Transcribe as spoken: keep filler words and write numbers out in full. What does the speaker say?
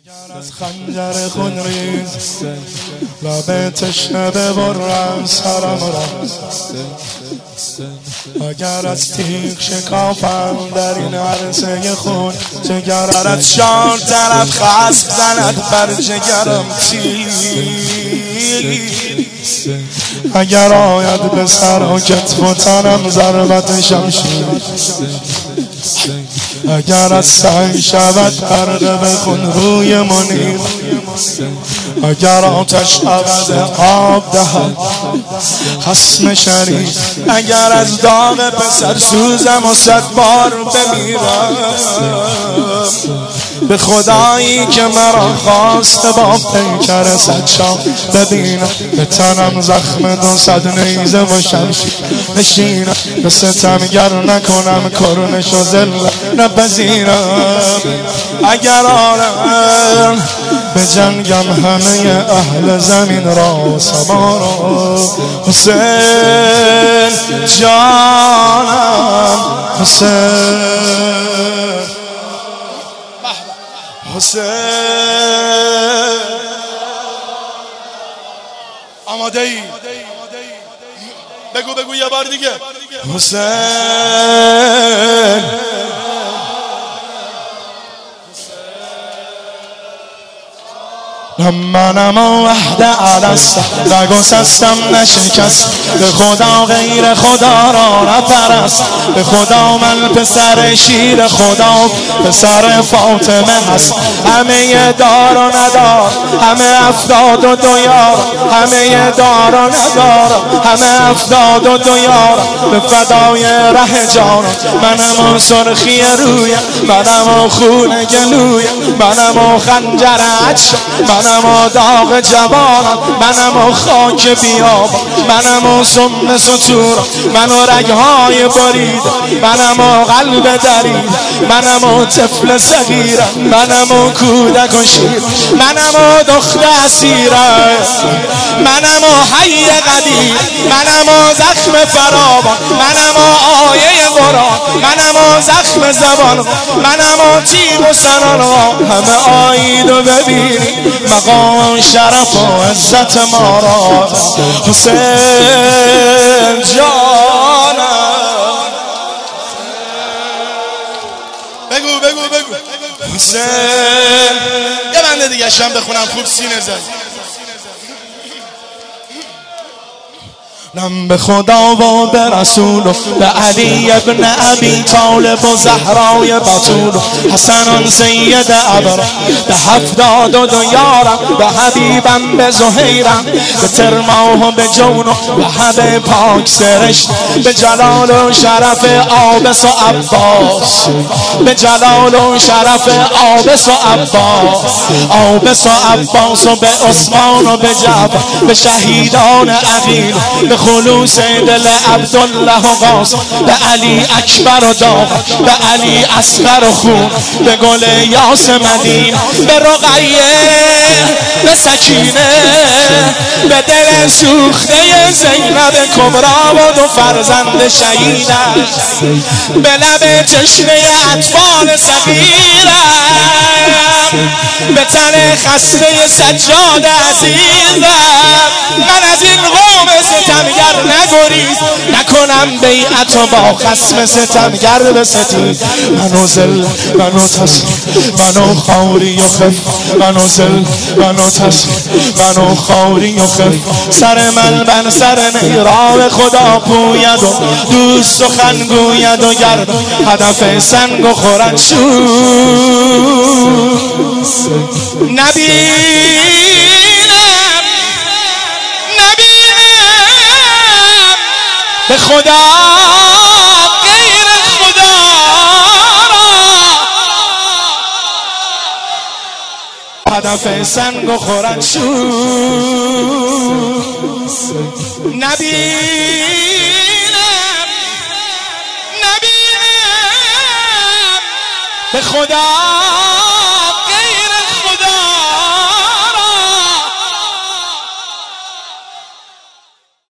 اگر از خنجر خون ریز لب تشنه ببرم سرم را، اگر از تیغ شکافم در این عرصه خون، جگرت چار طرف خسب زند بر جگرم تیر. اگر آید به سر و کتف و تنم ضربت شمشیر، اگر از سنگ شود غرقه به خون روی منیر، اگر آتش عوض آب دهد خصم شریف، اگر از داغ پسر سوزم و صد بار بمیرم، به خدایی که مرا خواست با پیکر صد شام ببینم، به تنم زخم دو صد نیزه و شمشیر بشینم، به ستمگر نکنم کرنش و ذلت نپذیرم. اگر آرم به جنگم همه اهل زمین را و سما را، حسین جانم حسین حسین. آماده ای؟ بگو بگو یه بار دیگه. حسین منم وحده الست، نگسستم نشکست، به خدا غیر خدا را نپرست، به خدا من پسر شیر خدا پسر فاطمه هست. همه دار و ندار، همه افداد و دویار، همه دار و ندار، همه افداد و دویار، به فدای ره جان. منم و سرخی روی، منم و خون گلوی، منم و خنجر عطش، منم و داغ جوانم، منم و خاک بیاب، منم و سم سطور، من و رگهای برید، منم و قلب درید، منم و طفل صغیرم، منم و کودک و شیر، منم و دخت اسیرم، منم و حی قدیر، منم و زخم فراوان، منم و آیه قرآن، منم و زخم زبان، منم و تیغ و سنان، همه آیید و ببینی مقام شرف و عزت ما را. حسین جانم، بگو بگو بگو حسین. یه بنده دیگه شم بخونم خوب سینه زد. نم به خدا و به رسول و به علی ابن ابی طالب و زهرای بطول و حسن سید ابرا، به هفتاد و دو یارم، به حبیبم به زهیرم، به ترماه و به جون و به حب پاک سرشت، به جلال و شرف آبس و عباس، به جلال و شرف آبس و عباس، آبس و عباس و به عثمان و به جعفر، به شهیدان عقیل، به خلوص دل عبدالله و قاسم، به علی اکبر و داغ، به علی اصغر و خون، به گل یاس مدین، به رقیه، به سکینه، به دل سوخته زینب کبرا و دو فرزند شهیدم، به لب تشنه اطفال صغیرم، به تن خسته سجاد عزیزم. من از این قوم ستمگر نگریز، نکنم بیعت و با خصم ستمگر بستیز. منو زل منو تسلیم، منو خواری و خف، منو زل منو تسلیم، منو خواری و خف. سر من بر سر نیرام خدا پوید و دوست سخن گوید و گرد هدف سنگ و خورد شور. نبینم نبینم به خدا غیر خدا را، هدف سنگ و خورد شور. نبینم نبینم به خدا